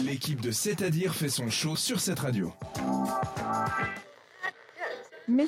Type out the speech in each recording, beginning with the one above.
L'équipe de C'est-à-dire fait son show sur cette radio. Mais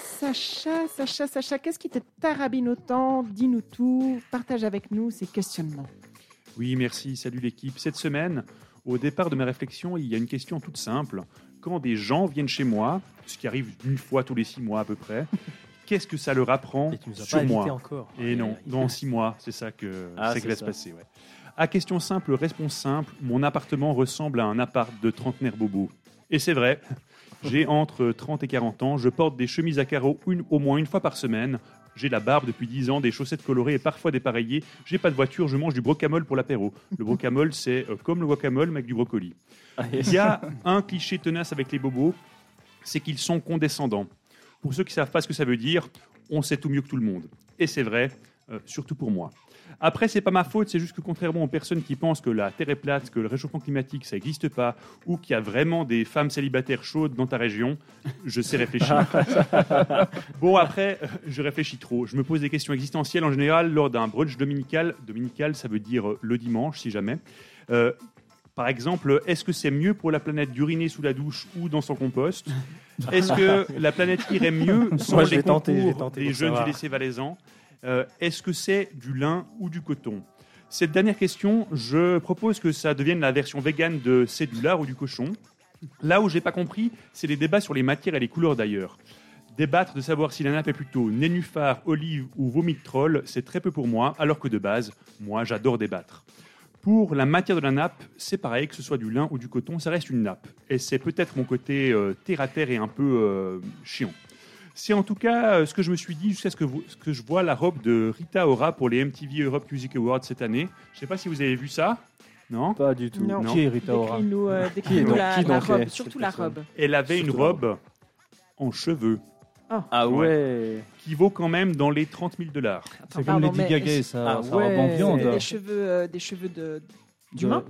Sacha, qu'est-ce qui te tarabine autant? Dis-nous tout, partage avec nous ces questionnements. Oui, merci, salut l'équipe. Cette semaine, au départ de mes réflexions, il y a une question toute simple. Quand des gens viennent chez moi, ce qui arrive une fois tous les 6 mois à peu près, qu'est-ce que ça leur apprend sur moi encore. Et non, dans 6 mois, c'est ça qui va se passer. Ouais. À question simple, réponse simple, mon appartement ressemble à un appart de trentenaire bobo. Et c'est vrai, j'ai entre 30 et 40 ans, je porte des chemises à carreaux au moins une fois par semaine, j'ai la barbe depuis 10 ans, des chaussettes colorées et parfois dépareillées, j'ai pas de voiture, je mange du brocamole pour l'apéro. Le brocamole, c'est comme le guacamole mais avec du brocoli. Il y a un cliché tenace avec les bobos, c'est qu'ils sont condescendants. Pour ceux qui ne savent pas ce que ça veut dire, on sait tout mieux que tout le monde. Et c'est vrai, surtout pour moi. Après, c'est pas ma faute, c'est juste que contrairement aux personnes qui pensent que la Terre est plate, que le réchauffement climatique, ça n'existe pas, ou qu'il y a vraiment des femmes célibataires chaudes dans ta région, je sais réfléchir. Bon, après, je réfléchis trop. Je me pose des questions existentielles en général lors d'un brunch dominical. Dominical, ça veut dire le dimanche, si jamais. Par exemple, est-ce que c'est mieux pour la planète d'uriner sous la douche ou dans son compost? Est-ce que la planète irait mieux sans les concours des jeunes UDC valaisans? Est-ce que c'est du lin ou du coton? Cette dernière question, je propose que ça devienne la version végane de c'est du lard ou du cochon. Là où j'ai pas compris, c'est les débats sur les matières et les couleurs d'ailleurs. Débattre de savoir si la nappe est plutôt nénuphar, olive ou vomi de troll, c'est très peu pour moi, alors que de base, moi j'adore débattre. Pour la matière de la nappe, c'est pareil, que ce soit du lin ou du coton, ça reste une nappe. Et c'est peut-être mon côté terre-à-terre et un peu chiant. C'est en tout cas ce que je me suis dit jusqu'à ce que je vois la robe de Rita Ora pour les MTV Europe Music Awards cette année. Je ne sais pas si vous avez vu ça. Non ? Pas du tout. Non. Qui est Rita Ora? Décris-nous la robe, surtout la robe. Elle avait une robe en cheveux. Oh. Ah ouais. Qui vaut quand même dans les $30,000. C'est comme Lady Gaga, ça robe en viande. Des cheveux d'humain.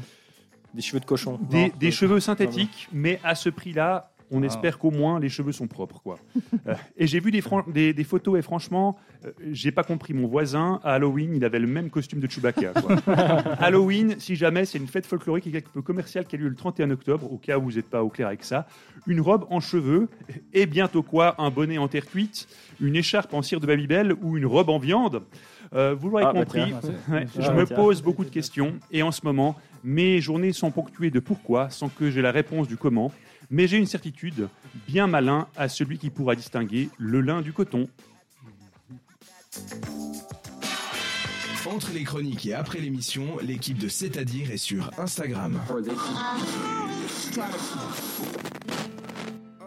Des cheveux de cochon. Des cheveux synthétiques, mais à ce prix-là, on espère qu'au moins les cheveux sont propres, quoi. Et j'ai vu des photos et franchement, j'ai pas compris. Mon voisin, à Halloween, il avait le même costume de Chewbacca, quoi. Halloween, si jamais, c'est une fête folklorique et quelque peu commerciale qui a lieu le 31 octobre, au cas où vous n'êtes pas au clair avec ça. Une robe en cheveux et bientôt quoi? Un bonnet en terre cuite, une écharpe en cire de Babybel ou une robe en viande? Vous l'aurez compris, je me pose beaucoup de questions et en ce moment, mes journées sont ponctuées de pourquoi sans que j'ai la réponse du comment. Mais j'ai une certitude, bien malin à celui qui pourra distinguer le lin du coton. Entre les chroniques et après l'émission, l'équipe de C'est-à-dire est sur Instagram.